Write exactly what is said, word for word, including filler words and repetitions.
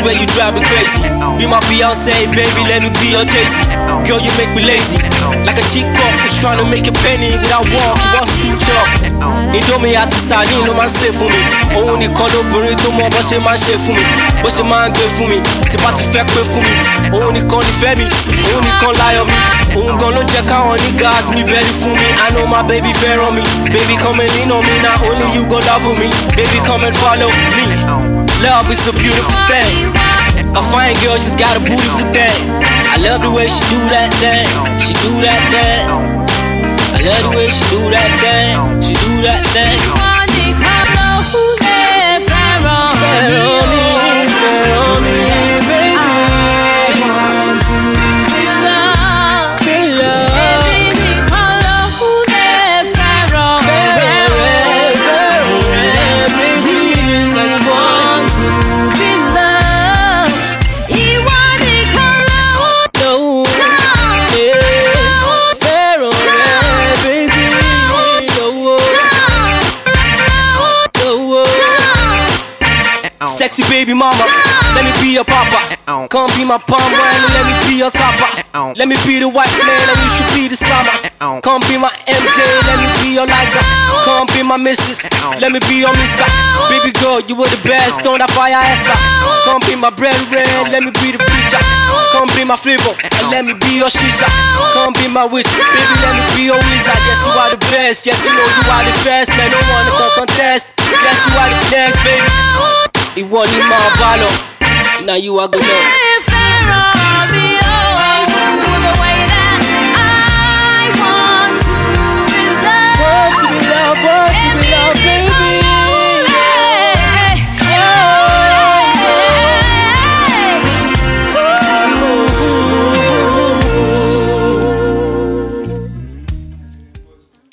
swear you drive me crazy. Be my Beyonce, baby, let me be your Jay-Z. Girl, you make me lazy, like a cheap cop who's trying to make a penny without work. He wants to chop. Indomie àti sani ló máa ń ṣe fún mi. Òun nìkan lóbìnrin tó mọ bó ṣe máa ń ṣe fún mi, bó ṣe máa ń gbé fún mi, tí bá ti fẹ́ pé fún mi. Òun nìkan nífẹ̀ẹ́ mi, òun nìkan láyọ̀ mi. Òun gan ló jẹ́ káwọn niggas mi bẹ̀rù fún mi. I know my baby fẹ́ràn mi, baby come and lean on me. Now only you gon' love me, baby come and follow me. Love is a beautiful thing. A fine girl, she's got a beautiful thing. I love the way she do that thing, she do that thing. I love the way she do that thing, she do that thing. Fẹ́ràn mi, fẹ́ràn mi, baby. I want to be loved, be loved. Sexy baby mama, let me be your papa. Come be my palm wine and let me be your topper. Let me be the white man and you should be the scammer. Come be my M J, let me be your lighter. Come be my missus, let me be your mister. Baby girl, you were the best on that fire Esther. Come be my brethren, let me be the preacher. Come be my flavor and let me be your shisha. Come be my witch, baby, let me be your wizard. Yes, you are the best, yes, you know you are the best. Man, no one can contest. Yes, you are the next, baby. Ìwọ ni máa bá lọ, now you are good love.